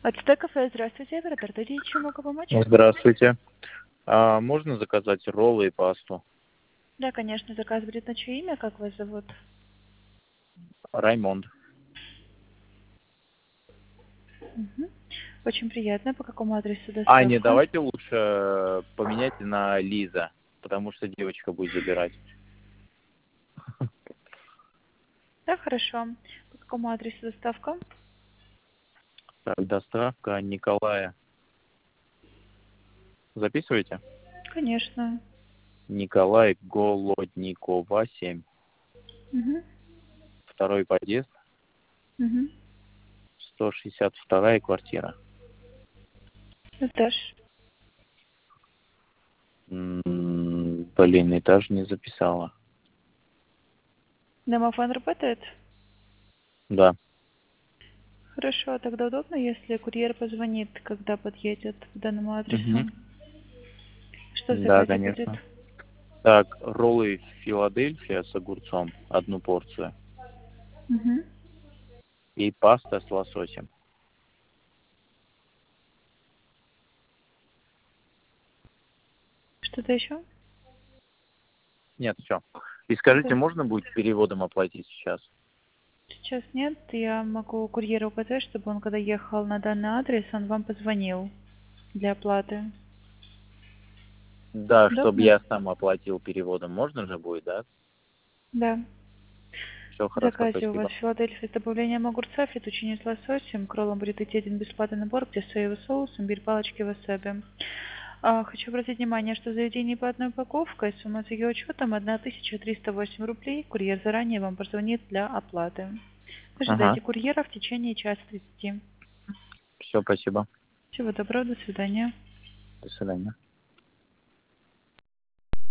Ацтекафе, здравствуйте, оператор Дадий, чем могу помочь? Здравствуйте. Можно заказать роллы и пасту? Да, конечно, заказ будет на чье имя, как вас зовут? Раймонд. Мгм. Очень приятно. По какому адресу Не, доставка? давайте лучше поменяйте на Лиза, потому что девочка будет забирать. Да, хорошо. По какому адресу доставка? Так, доставка Николая. Записывайте? Конечно. Николай Голодникова, 7. Угу. Второй подъезд, Угу. 162 квартира. Этаж. Блин, этаж не записала. Домофон работает? Да. Хорошо, тогда удобно, если курьер позвонит, когда подъедет к данному адресу. Мгм. Что в Да, заказе будет? конечно. Так, роллы Филадельфия с огурцом, 1 порцию. Угу. И паста с лососем. Что-то еще? Нет, все. И скажите, можно будет переводом оплатить сейчас? Сейчас нет, я могу курьеру указать, чтобы он, когда ехал на данный адрес, он вам позвонил для оплаты. Да, чтобы Удобно? я сам оплатил переводом. Можно же будет, да? Да. Все В хорошо, заказе у вас спасибо. Филадельфия с добавлением огурца, фетучини с лососем, к роллам будет идти один бесплатный набор, где соевый соус, имбирь, палочки, васаби. Хочу обратить внимание, что заведение по одной упаковке, сумма с ее учетом 1308 рублей. Курьер заранее вам позвонит для оплаты. Ага, Ожидайте курьера в течение часа 30. все, спасибо. Всего доброго, до свидания. До свидания.